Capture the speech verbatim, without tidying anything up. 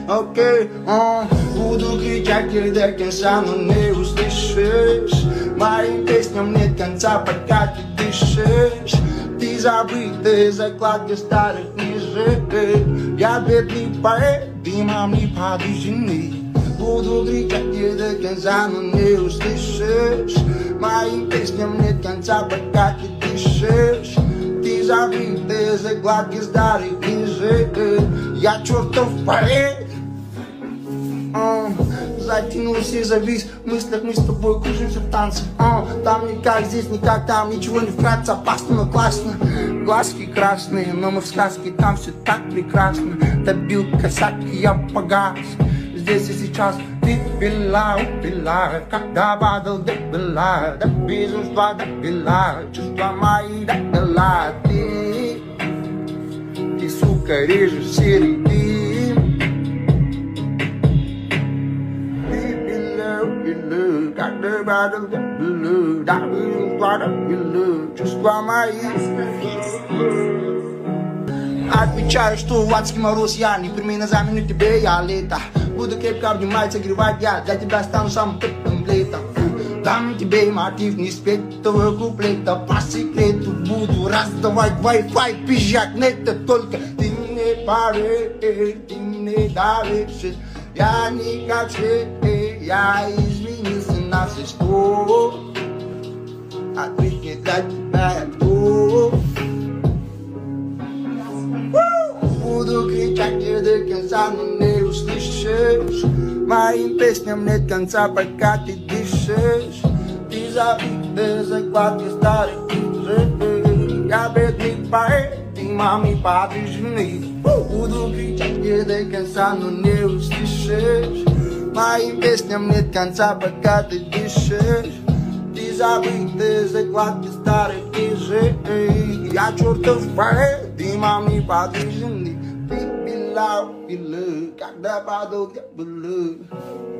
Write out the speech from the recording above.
окей, а, буду кричать и до конца, но не услышишь. Моим песням нет конца, пока ты дышишь. Ты забытая закладка старых книжек. Я бедный поэт, дымом не подвижный. Буду кричать и до конца, но не услышишь. Моим песням нет конца, пока ты дышишь. Ты забытая закладки старых книжек. Я чертов поэт. Uh, затянулся и завис в мыслях, мы с тобой кружимся в танце. uh, Там не как здесь, не как там, ничего не вкратце, опасно, но классно. Глазки красные, но мы в сказке, там все так прекрасно. Добил косяк, и я погас. Здесь и сейчас ты пила, упила, когда падал, допила, до безумства допила, чувства мои допила. Ты, ты, сука, режешь серый дым. Когда падал, допила, до безумства допила, чувства мои. Отвечаю, что в адский мороз я не прими на замену тебе, я лето. Буду крепко обнимать, согревать я, для тебя стану самым теплым летом. Дам тебе мотив не спеть твоего куплета, по секрету буду раздавать Wi-Fi, пизжать нета. Только ты мне поверь, ты мне доверишь. Я не как все, я изменился на все сто. Ответь для тебя я кто. Буду кричать и до конца, но не услышишь. Моим песням нет конца, пока ты дышишь. Ты забытая закладка старых книжек. Я бедный поэт, ты маме подвижный. Буду кричать и до конца, но не услышишь. Моим песням нет конца, пока ты дышишь. Ты забытая закладка старых книжек. Я чертов поэт, ты маме подвижный. Ты пила, пила, когда падал, я была.